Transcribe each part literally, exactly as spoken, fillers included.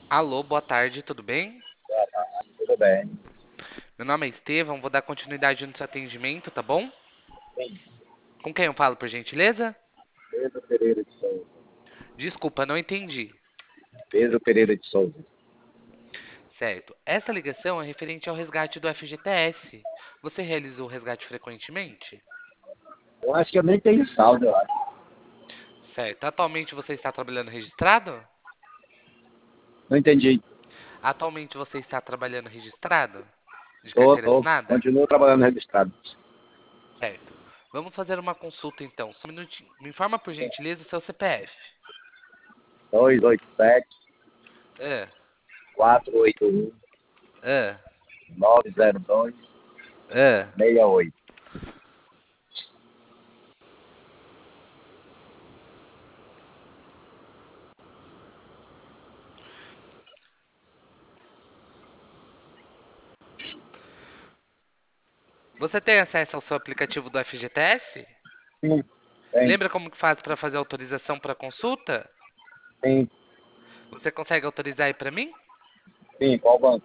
Alô, boa tarde, tudo bem? Boa tarde, tudo bem? Meu nome é Estevão, vou dar continuidade no seu atendimento, tá bom? Sim, Com quem eu falo, por gentileza? Pedro Pereira de Souza. Desculpa, não entendi. Pedro Pereira de Souza. Certo. Essa ligação é referente ao resgate do F G T S. Você realizou o resgate frequentemente? Eu acho que eu nem tenho saldo, eu acho. Certo. Atualmente você está trabalhando registrado? Não entendi. Atualmente você está trabalhando registrado? De Tô, carteira tô. assinada? Continuo trabalhando registrado. Certo. Vamos fazer uma consulta então. Só um minutinho. Me informa por gentileza o seu C P F. dois oito sete, Ah, quatro oito um, ah, nove zero dois, ah. seis oito. Você tem acesso ao seu aplicativo do F G T S? Sim, tem. Lembra como que faz para fazer autorização para consulta? Sim, Você consegue autorizar aí para mim? sim. Qual banco?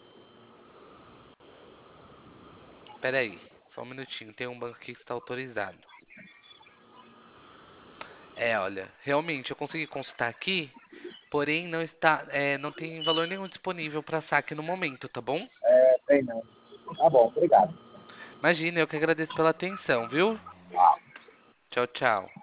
Espera aí, só um minutinho. Tem um banco aqui que está autorizado. É, olha, realmente eu consegui consultar aqui, porém não está, é, não tem valor nenhum disponível para saque no momento, tá bom? É, tem não. Tá bom, obrigado. Imagina, eu que agradeço pela atenção, viu? Tchau, tchau.